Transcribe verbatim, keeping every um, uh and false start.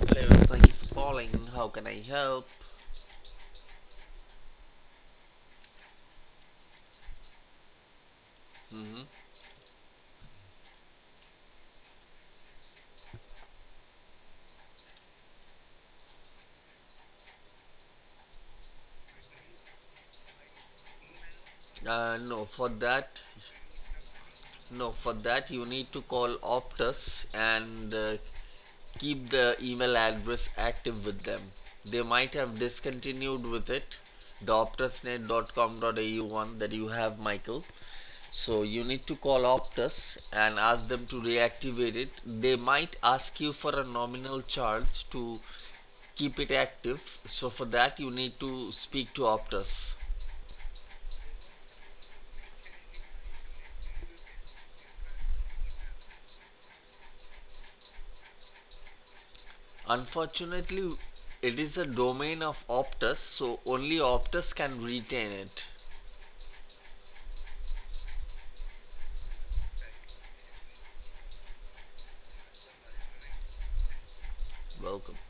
Hello, thank you for calling. How can I help? hmm Uh, no, for that, no, for that you need to call Optus and uh, keep the email address active with them. They might have discontinued with it, the optusnet dot com dot a u one that you have, Michael. So you need to call Optus and ask them to reactivate it. They might ask you for a nominal charge to keep it active. So for that you need to speak to Optus. Unfortunately, it is a domain of Optus, so only Optus can retain it. Welcome.